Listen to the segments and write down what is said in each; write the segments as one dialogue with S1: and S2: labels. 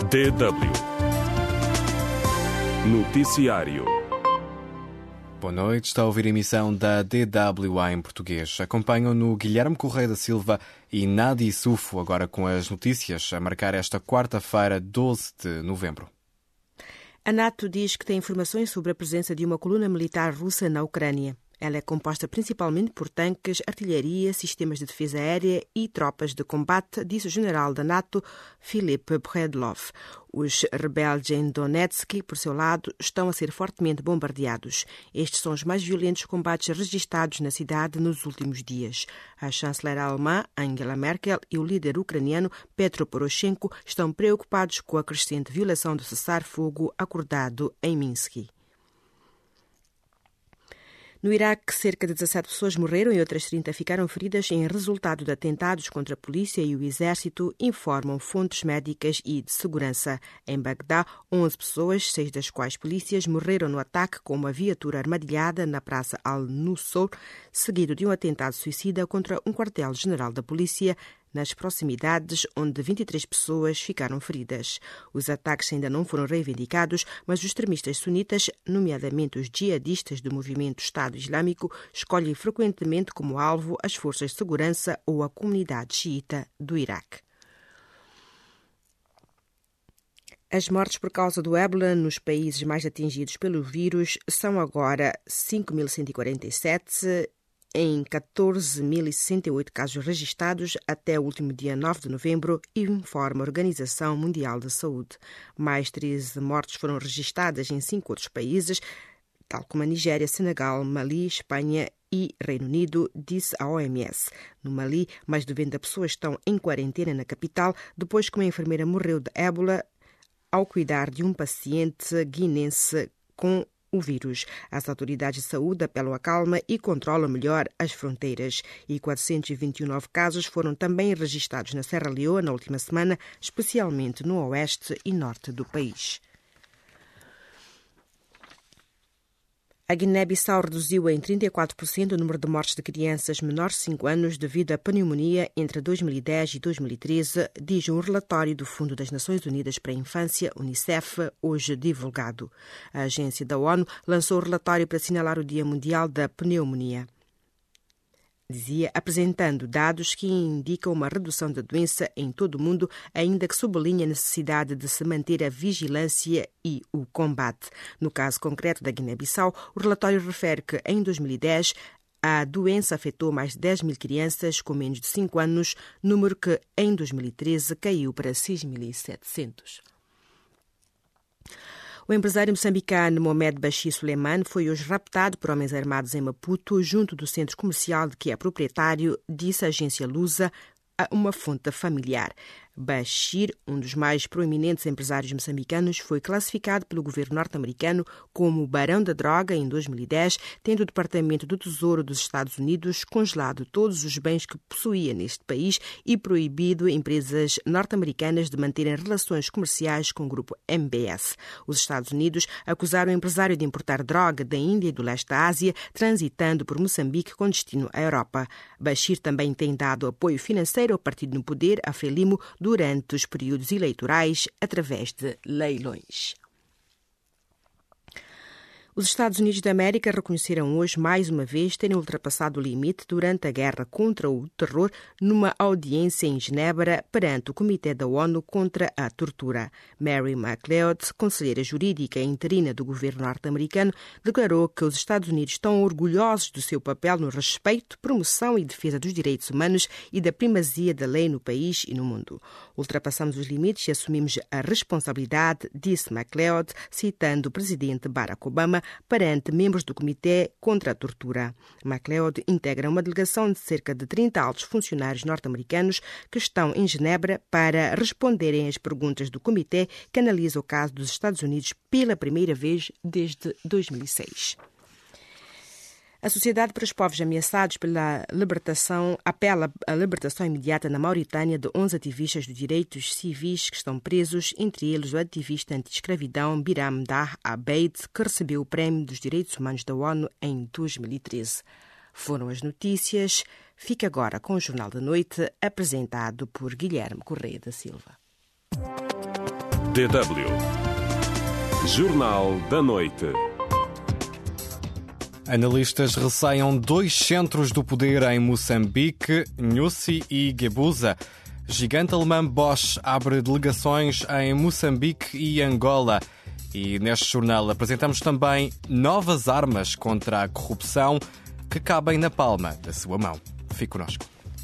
S1: DW Noticiário.
S2: Boa noite, está a ouvir a emissão da DWA em português. Acompanham-no Guilherme Correia da Silva e Nadi Sufo, agora com as notícias, a marcar esta quarta-feira, 12 de novembro.
S3: A NATO diz que tem informações sobre a presença de uma coluna militar russa na Ucrânia. Ela é composta principalmente por tanques, artilharia, sistemas de defesa aérea e tropas de combate, disse o general da NATO, Filip Bredlov. Os rebeldes em Donetsk, por seu lado, estão a ser fortemente bombardeados. Estes são os mais violentos combates registados na cidade nos últimos dias. A chanceler alemã, Angela Merkel, e o líder ucraniano, Petro Poroshenko, estão preocupados com a crescente violação do cessar-fogo acordado em Minsk. No Iraque, cerca de 17 pessoas morreram e outras 30 ficaram feridas em resultado de atentados contra a polícia e o exército, informam fontes médicas e de segurança. Em Bagdá, 11 pessoas, 6 das quais polícias, morreram no ataque com uma viatura armadilhada na praça Al-Nusra, seguido de um atentado suicida contra um quartel-general da polícia nas proximidades, onde 23 pessoas ficaram feridas. Os ataques ainda não foram reivindicados, mas os extremistas sunitas, nomeadamente os jihadistas do movimento Estado Islâmico, escolhem frequentemente como alvo as forças de segurança ou a comunidade xiita do Iraque. As mortes por causa do ébola nos países mais atingidos pelo vírus são agora 5.147, em 14.068 casos registados até o último dia 9 de novembro, informa a Organização Mundial da Saúde. Mais 13 mortes foram registadas em 5 outros países, tal como a Nigéria, Senegal, Mali, Espanha e Reino Unido, disse a OMS. No Mali, mais de 90 pessoas estão em quarentena na capital, depois que uma enfermeira morreu de ébola ao cuidar de um paciente guinense com o vírus. As autoridades de saúde apelam à calma e controlam melhor as fronteiras. E 429 casos foram também registados na Serra Leoa na última semana, especialmente no oeste e norte do país. A Guiné-Bissau reduziu em 34% o número de mortes de crianças menores de 5 anos devido à pneumonia entre 2010 e 2013, diz um relatório do Fundo das Nações Unidas para a Infância, UNICEF, hoje divulgado. A agência da ONU lançou o relatório para assinalar o Dia Mundial da Pneumonia. Dizia, apresentando dados que indicam uma redução da doença em todo o mundo, ainda que sublinha a necessidade de se manter a vigilância e o combate. No caso concreto da Guiné-Bissau, o relatório refere que, em 2010, a doença afetou mais de 10 mil crianças com menos de 5 anos, número que, em 2013, caiu para 6.700. O empresário moçambicano Mohamed Bachir Suleiman foi hoje raptado por homens armados em Maputo, junto do centro comercial de que é proprietário, disse a agência Lusa a uma fonte familiar. Bachir, um dos mais proeminentes empresários moçambicanos, foi classificado pelo governo norte-americano como o barão da droga em 2010, tendo o Departamento do Tesouro dos Estados Unidos congelado todos os bens que possuía neste país e proibido empresas norte-americanas de manterem relações comerciais com o grupo MBS. Os Estados Unidos acusaram o empresário de importar droga da Índia e do leste da Ásia, transitando por Moçambique com destino à Europa. Bachir também tem dado apoio financeiro ao partido no poder, a Frelimo, durante os períodos eleitorais, através de leilões. Os Estados Unidos da América reconheceram hoje, mais uma vez, terem ultrapassado o limite durante a guerra contra o terror numa audiência em Genebra perante o Comitê da ONU contra a Tortura. Mary McLeod, conselheira jurídica interina do governo norte-americano, declarou que os Estados Unidos estão orgulhosos do seu papel no respeito, promoção e defesa dos direitos humanos e da primazia da lei no país e no mundo. Ultrapassamos os limites e assumimos a responsabilidade, disse McLeod, citando o presidente Barack Obama, perante membros do Comitê contra a Tortura. McLeod integra uma delegação de cerca de 30 altos funcionários norte-americanos que estão em Genebra para responderem às perguntas do Comitê que analisa o caso dos Estados Unidos pela primeira vez desde 2006. A Sociedade para os Povos Ameaçados pela Libertação apela à libertação imediata na Mauritânia de 11 ativistas de direitos civis que estão presos, entre eles o ativista anti-escravidão Biram Dar Abeid, que recebeu o Prémio dos Direitos Humanos da ONU em 2013. Foram as notícias. Fica agora com o Jornal da Noite, apresentado por Guilherme Correia da Silva.
S1: DW Jornal da Noite.
S2: Analistas receiam 2 centros do poder em Moçambique, Nyusi e Gebuza. Gigante alemã Bosch abre delegações em Moçambique e Angola. E neste jornal apresentamos também novas armas contra a corrupção que cabem na palma da sua mão. Fique connosco.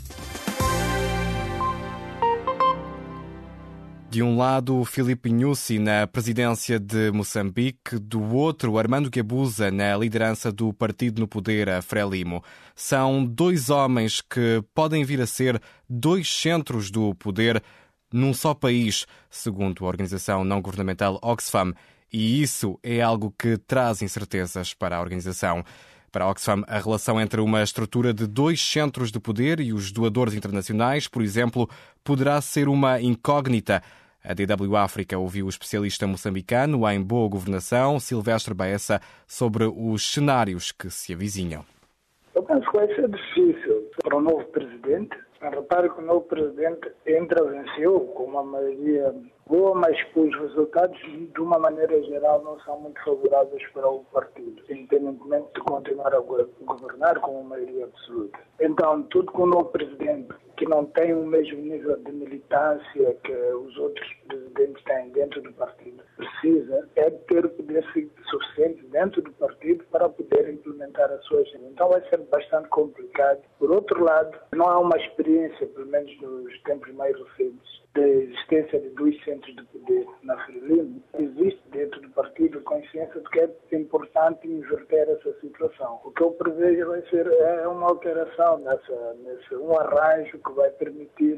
S2: De um lado, Filipe Nyusi na presidência de Moçambique, do outro, Armando Gebuza na liderança do partido no poder, a Frelimo. São 2 homens que podem vir a ser 2 centros do poder num só país, segundo a organização não-governamental Oxfam, e isso é algo que traz incertezas para a organização. Para a Oxfam, a relação entre uma estrutura de 2 centros de poder e os doadores internacionais, por exemplo, poderá ser uma incógnita. A DW África ouviu o especialista moçambicano em boa governação, Silvestre Baessa, sobre os cenários que se avizinham.
S4: Eu penso que vai ser difícil para o novo presidente. Repare que o novo presidente venceu com uma maioria boa, mas que os resultados, de uma maneira geral, não são muito favoráveis para o partido, independentemente de continuar a governar com uma maioria absoluta. Então, tudo com o novo presidente, que não tem o mesmo nível de militância que os outros presidentes têm dentro do partido, precisa é de ter poder suficiente dentro do partido para poder implementar as suas leis. Então vai ser bastante complicado. Por outro lado, não há uma experiência, pelo menos nos tempos mais recentes, da existência de 2 centros de poder na Frelimo. Existe dentro do partido a consciência de que é importante inverter essa situação. O que eu prevejo vai ser uma alteração nesse um arranjo que vai permitir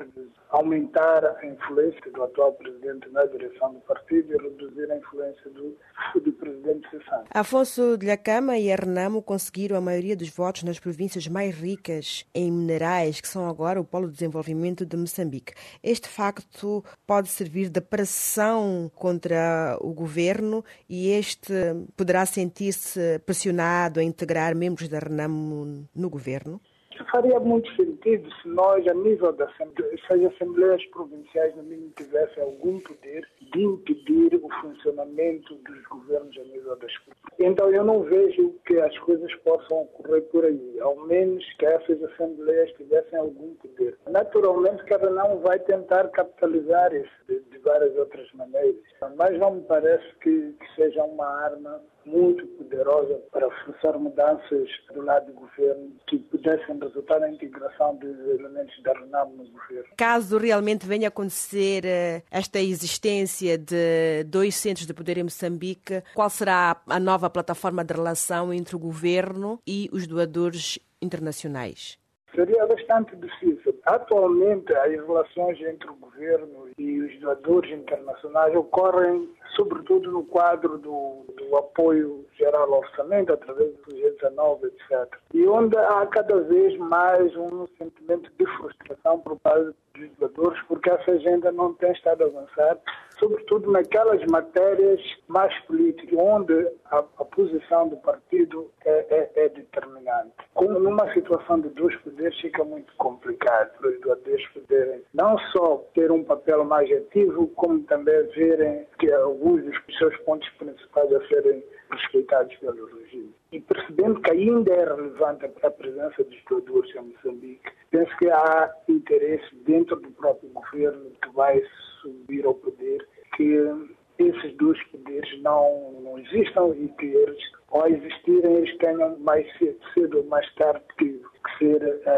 S4: aumentar a influência do atual presidente na direção do partido e reduzir a influência do presidente cessante.
S3: Afonso Dhlakama e a Renamo conseguiram a maioria dos votos nas províncias mais ricas em minerais, que são agora o polo de desenvolvimento de Moçambique. Este facto pode servir de pressão contra o governo e este poderá sentir-se pressionado a integrar membros da Renamo no governo?
S4: Faria muito sentido se nós, a nível se as assembleias provinciais, no mínimo, tivessem algum poder de impedir o funcionamento dos governos a nível das províncias. Então eu não vejo que as coisas possam ocorrer por aí, ao menos que essas assembleias tivessem algum poder. Naturalmente que ela não vai tentar capitalizar isso de várias outras maneiras, mas não me parece que seja uma arma muito poderosa para forçar mudanças do lado do governo que pudessem resultar na integração dos elementos da Renamo no governo.
S3: Caso realmente venha a acontecer esta existência de 2 centros de poder em Moçambique, qual será a nova plataforma de relação entre o governo e os doadores internacionais?
S4: Seria bastante difícil. Atualmente, as relações entre o governo e os doadores internacionais ocorrem sobretudo no quadro do apoio geral ao orçamento, através do G19, etc. E onde há cada vez mais um sentimento de frustração por parte dos doadores, porque essa agenda não tem estado a avançar, sobretudo naquelas matérias mais políticas, onde a posição do partido é determinante. Como numa situação de 2 poderes, fica muito complicado para os doadores poderem não só ter um papel mais ativo, como também verem que alguns dos seus pontos principais a serem respeitados pelo regime. E percebendo que ainda é relevante a presença dos doadores em Moçambique, penso que há interesse dentro do próprio governo que vai subir ao poder, que esses 2 poderes não existam e que eles, ao existirem, eles tenham mais cedo ou mais tarde que ser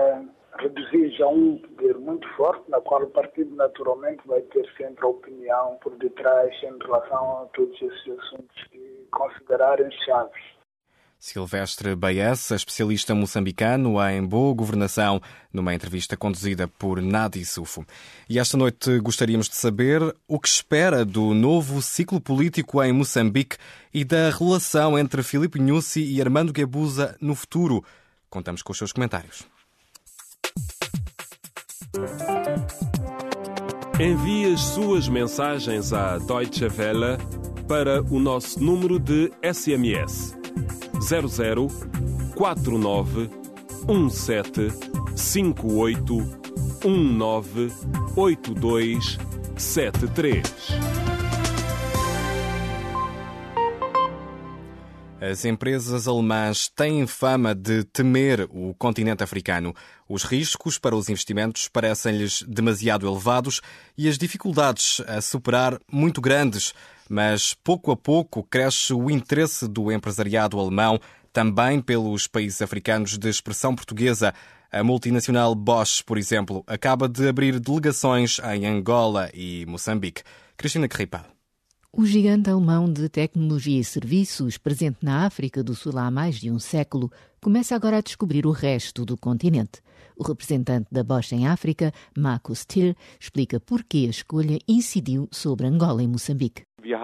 S4: reduzidos a um poder muito forte, na qual o partido naturalmente vai ter sempre a opinião por detrás em relação a todos esses assuntos que considerarem chaves.
S2: Silvestre Baessa, especialista moçambicano em boa governação, numa entrevista conduzida por Nadi Sufo. E esta noite gostaríamos de saber o que espera do novo ciclo político em Moçambique e da relação entre Filipe Nyusi e Armando Gebuza no futuro. Contamos com os seus comentários.
S1: Envie as suas mensagens à Deutsche Welle para o nosso número de SMS 00 49 17 58 19 82 73.
S2: As empresas alemãs têm fama de temer o continente africano. Os riscos para os investimentos parecem-lhes demasiado elevados e as dificuldades a superar muito grandes. Mas, pouco a pouco, cresce o interesse do empresariado alemão também pelos países africanos de expressão portuguesa. A multinacional Bosch, por exemplo, acaba de abrir delegações em Angola e Moçambique. Cristina Carripal.
S5: O gigante alemão de tecnologia e serviços, presente na África do Sul há mais de um século, começa agora a descobrir o resto do continente. O representante da Bosch em África, Markus Till, explica por que a escolha incidiu sobre Angola e Moçambique.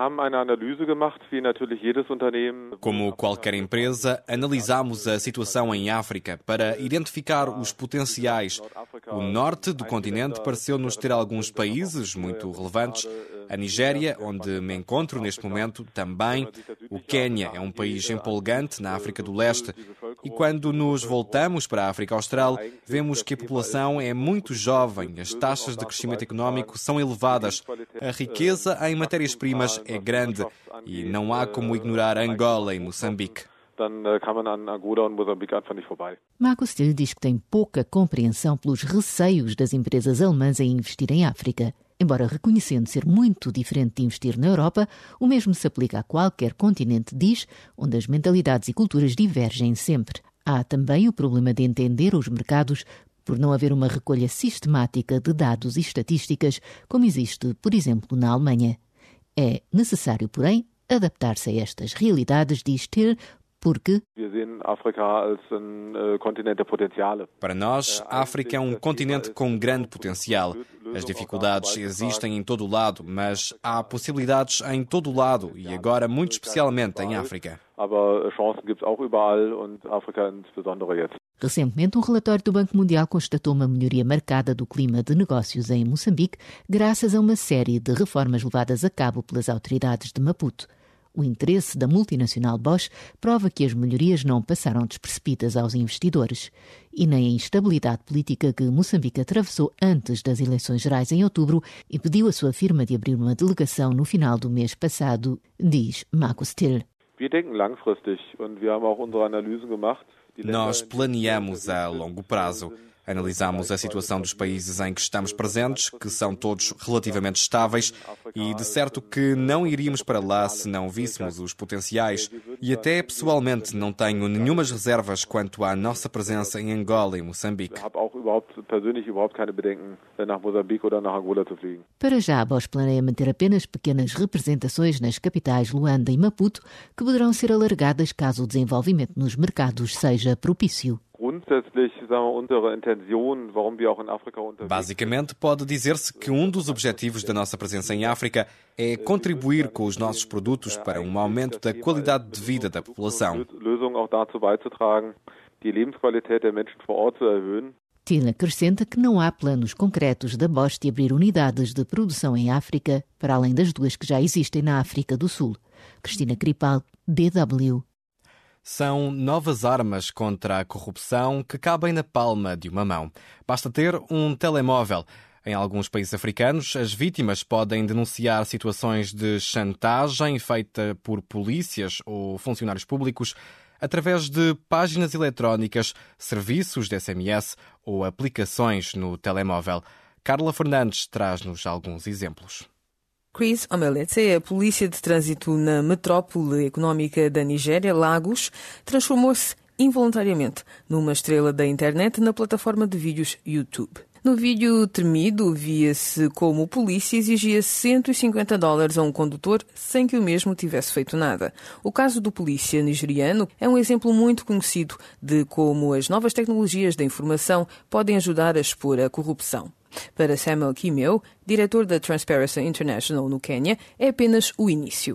S2: Como qualquer empresa, analisámos a situação em África para identificar os potenciais. O norte do continente pareceu-nos ter alguns países muito relevantes. A Nigéria, onde me encontro neste momento, também. O Quênia é um país empolgante na África do Leste. E quando nos voltamos para a África Austral, vemos que a população é muito jovem, as taxas de crescimento económico são elevadas, a riqueza em matérias-primas é grande e não há como ignorar Angola e Moçambique.
S5: Markus Till diz que tem pouca compreensão pelos receios das empresas alemãs em investir em África. Embora reconhecendo ser muito diferente de investir na Europa, o mesmo se aplica a qualquer continente, diz, onde as mentalidades e culturas divergem sempre. Há também o problema de entender os mercados por não haver uma recolha sistemática de dados e estatísticas, como existe, por exemplo, na Alemanha. É necessário, porém, adaptar-se a estas realidades, diz Till, porque
S2: para nós, a África é um continente com grande potencial. As dificuldades existem em todo o lado, mas há possibilidades em todo o lado e agora muito especialmente em África.
S5: Recentemente, um relatório do Banco Mundial constatou uma melhoria marcada do clima de negócios em Moçambique, graças a uma série de reformas levadas a cabo pelas autoridades de Maputo. O interesse da multinacional Bosch prova que as melhorias não passaram despercebidas aos investidores e nem a instabilidade política que Moçambique atravessou antes das eleições gerais em outubro impediu a sua firma de abrir uma delegação no final do mês passado, diz Markus Till.
S2: Nós planeamos a longo prazo. Analisamos a situação dos países em que estamos presentes, que são todos relativamente estáveis, e de certo que não iríamos para lá se não víssemos os potenciais. E até pessoalmente não tenho nenhumas reservas quanto à nossa presença em Angola e Moçambique.
S5: Para já, a Bosch planeia manter apenas pequenas representações nas capitais Luanda e Maputo, que poderão ser alargadas caso o desenvolvimento nos mercados seja propício.
S2: Basicamente, pode dizer-se que um dos objetivos da nossa presença em África é contribuir com os nossos produtos para um aumento da qualidade de vida da população.
S5: Till acrescenta que não há planos concretos da Bosch de abrir unidades de produção em África, para além das 2 que já existem na África do Sul. Cristina Carripal, DW.
S2: São novas armas contra a corrupção que cabem na palma de uma mão. Basta ter um telemóvel. Em alguns países africanos, as vítimas podem denunciar situações de chantagem feita por polícias ou funcionários públicos através de páginas eletrónicas, serviços de SMS ou aplicações no telemóvel. Carla Fernandes traz-nos alguns exemplos.
S6: Chris Omeletse, a polícia de trânsito na metrópole económica da Nigéria, Lagos, transformou-se involuntariamente numa estrela da internet na plataforma de vídeos YouTube. No vídeo tremido, via-se como o polícia exigia $150 a um condutor sem que o mesmo tivesse feito nada. O caso do polícia nigeriano é um exemplo muito conhecido de como as novas tecnologias da informação podem ajudar a expor a corrupção. Para Samuel Kimeu, diretor da Transparency International no Quênia, é apenas o início.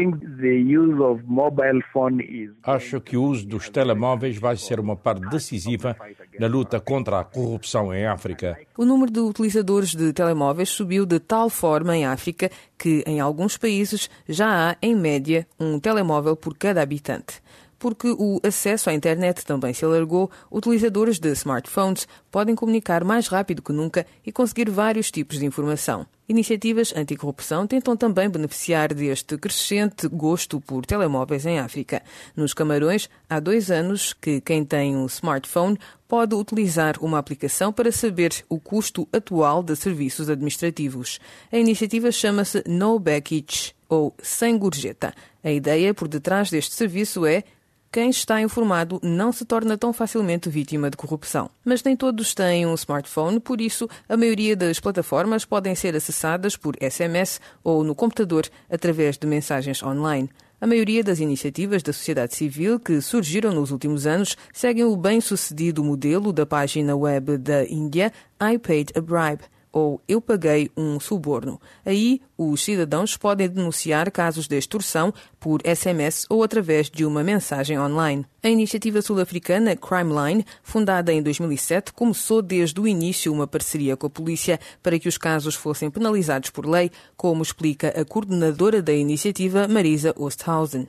S7: Acho que o uso dos telemóveis vai ser uma parte decisiva na luta contra a corrupção em África.
S6: O número de utilizadores de telemóveis subiu de tal forma em África que, em alguns países, já há, em média, um telemóvel por cada habitante. Porque o acesso à internet também se alargou, utilizadores de smartphones podem comunicar mais rápido que nunca e conseguir vários tipos de informação. Iniciativas anticorrupção tentam também beneficiar deste crescente gosto por telemóveis em África. Nos Camarões, há 2 anos que quem tem um smartphone pode utilizar uma aplicação para saber o custo atual de serviços administrativos. A iniciativa chama-se No Baggage, ou Sem Gorjeta. A ideia por detrás deste serviço é: quem está informado não se torna tão facilmente vítima de corrupção. Mas nem todos têm um smartphone, por isso a maioria das plataformas podem ser acessadas por SMS ou no computador através de mensagens online. A maioria das iniciativas da sociedade civil que surgiram nos últimos anos seguem o bem-sucedido modelo da página web da Índia I Paid a Bribe, ou Eu Paguei um Suborno. Aí, os cidadãos podem denunciar casos de extorsão por SMS ou através de uma mensagem online. A iniciativa sul-africana Crimeline, fundada em 2007, começou desde o início uma parceria com a polícia para que os casos fossem penalizados por lei, como explica a coordenadora da iniciativa, Marisa Oosthuizen.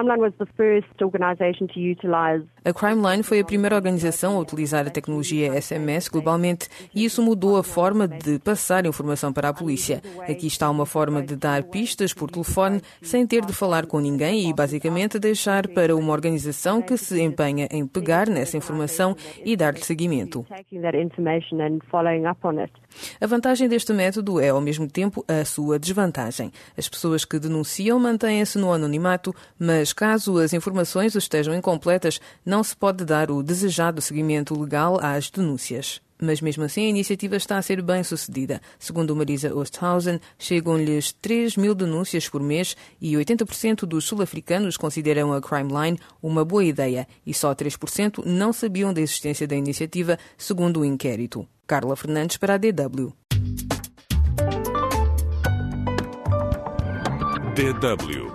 S6: A Crimeline foi a primeira organização a utilizar a tecnologia SMS globalmente e isso mudou a forma de passar informação para a polícia. Aqui está uma forma de dar pistas por telefone sem ter de falar com ninguém e basicamente deixar para uma organização que se empenha em pegar nessa informação e dar-lhe seguimento. A vantagem deste método é, ao mesmo tempo, a sua desvantagem. As pessoas que denunciam mantêm-se no anonimato, mas caso as informações estejam incompletas, não se pode dar o desejado seguimento legal às denúncias. Mas mesmo assim a iniciativa está a ser bem sucedida. Segundo Marisa Oosthuizen, chegam-lhes 3.000 denúncias por mês e 80% dos sul-africanos consideram a Crimeline uma boa ideia e só 3% não sabiam da existência da iniciativa, segundo o inquérito. Carla Fernandes para a DW.
S1: DW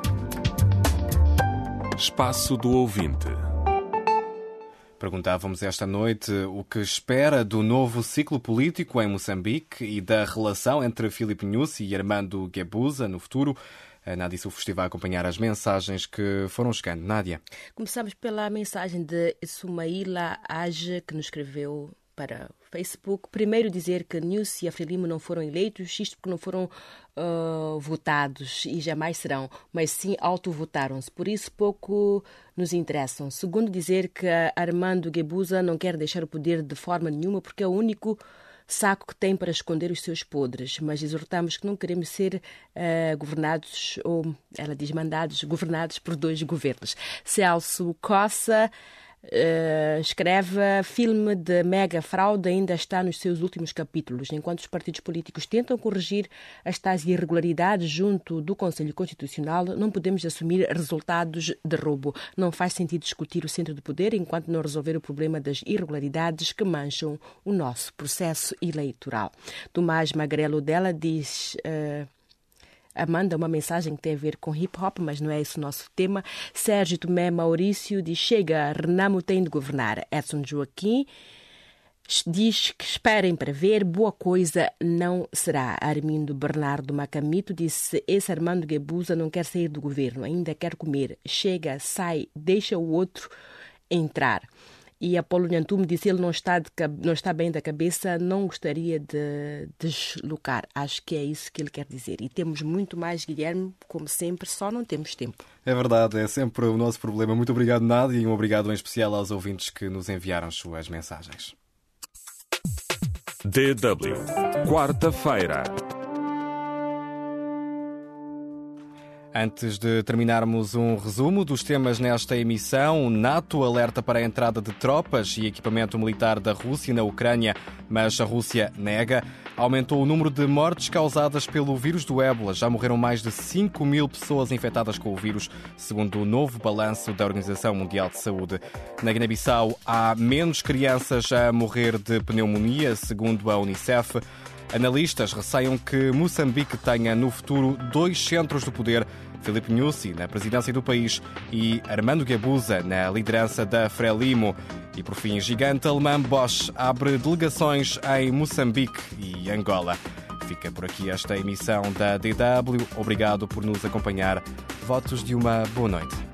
S1: Espaço do Ouvinte.
S2: Perguntávamos esta noite o que espera do novo ciclo político em Moçambique e da relação entre Filipe Nyusi e Armando Guebuza no futuro. A Nádia Sufo esteve a acompanhar as mensagens que foram chegando. Nádia.
S3: Começamos pela mensagem de Sumaila Age, que nos escreveu para o Facebook. Primeiro dizer que Nyusi e Frelimo não foram eleitos, isto porque não foram votados e jamais serão, mas sim autovotaram-se. Por isso pouco nos interessam. Segundo dizer que Armando Guebuza não quer deixar o poder de forma nenhuma porque é o único saco que tem para esconder os seus podres, mas exortamos que não queremos ser governados, ou ela diz mandados, governados por 2 governos. Celso Coça escreve: filme de mega fraude ainda está nos seus últimos capítulos. Enquanto os partidos políticos tentam corrigir as tais irregularidades junto do Conselho Constitucional, não podemos assumir resultados de roubo. Não faz sentido discutir o centro de poder enquanto não resolver o problema das irregularidades que mancham o nosso processo eleitoral. Tomás Magrelo dela diz... Manda uma mensagem que tem a ver com hip-hop, mas não é esse o nosso tema. Sérgio Tomé Maurício diz: chega, Renamo tem de governar. Edson Joaquim diz que esperem para ver, boa coisa não será. Armindo Bernardo Macamito disse: esse Armando Guebuza não quer sair do governo, ainda quer comer. Chega, sai, deixa o outro entrar. E Apolo Nhantume disse: ele não está bem da cabeça, não gostaria de deslocar. Acho que é isso que ele quer dizer. E temos muito mais, Guilherme, como sempre, só não temos tempo.
S2: É verdade, é sempre o nosso problema. Muito obrigado, Nádia, e um obrigado em especial aos ouvintes que nos enviaram as suas mensagens.
S1: DW, quarta-feira.
S2: Antes de terminarmos um resumo dos temas nesta emissão, NATO alerta para a entrada de tropas e equipamento militar da Rússia na Ucrânia, mas a Rússia nega. Aumentou o número de mortes causadas pelo vírus do ébola. Já morreram mais de 5.000 pessoas infectadas com o vírus, segundo o novo balanço da Organização Mundial de Saúde. Na Guiné-Bissau, há menos crianças a morrer de pneumonia, segundo a Unicef. Analistas receiam que Moçambique tenha no futuro 2 centros do poder: Filipe Nyusi na presidência do país e Armando Guebuza na liderança da Frelimo. E por fim, gigante alemã Bosch abre delegações em Moçambique e Angola. Fica por aqui esta emissão da DW. Obrigado por nos acompanhar. Votos de uma boa noite.